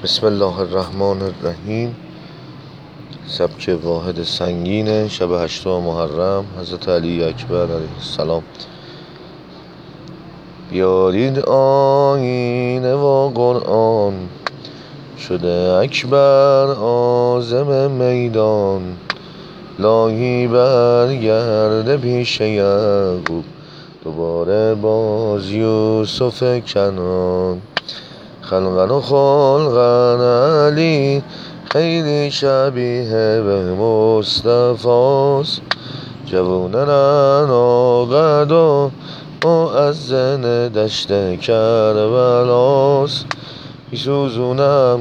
بسم الله الرحمن الرحیم. سبک واحد سنگین شب 8 محرم، حضرت علی اکبر علیه السلام. بیارید آیینه و قرآن، شده اکبر عازم میدان. لاهی برگرده پیش یعقوب، دوباره باز یوسف کنان. خلقن و خلقن علی خیلی شبیه به مصطفاست. جوونن آقد و مؤذن دشت کربلاست. میسوزونم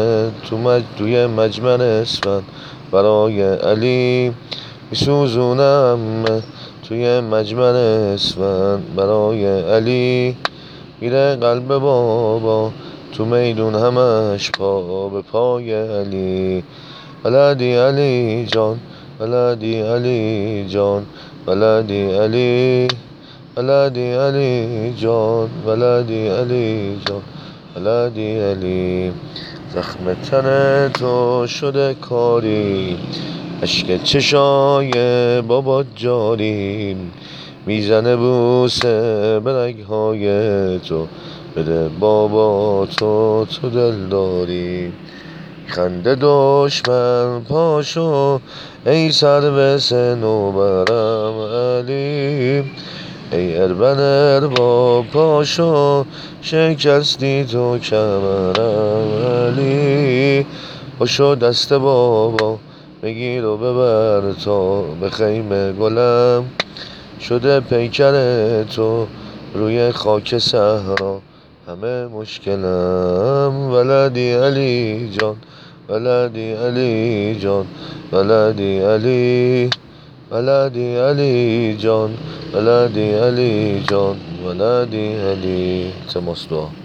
توی مجمع اسفند برای علی، میسوزونم توی مجمع اسفند برای علی. میره قلب بابا تو میدون همش پا به پای علی. ولدی علی جان، ولدی علی جان، ولدی علی، ولدی علی جان، ولدی علی جان، ولدی علی. زخم تن تو شده کاری، اشک چشای بابا جاری. میزنه بوسه به رگهای تو، بده بابا تو دل داری. خنده دشمن پاشو ای سرو صنوبرم علی. ای اربن ارباب پاشو شکستی تو کمرم علی. پاشو دست بابا بگیر و ببر تا به خیمه گلم. شده پیکر تو روی خاک صحرا همه مشکلم. ولدی علی جان، ولدی علی جان، ولدی علی، ولدی علی جان، ولدی علی جان، ولدی علی. تماس دعا.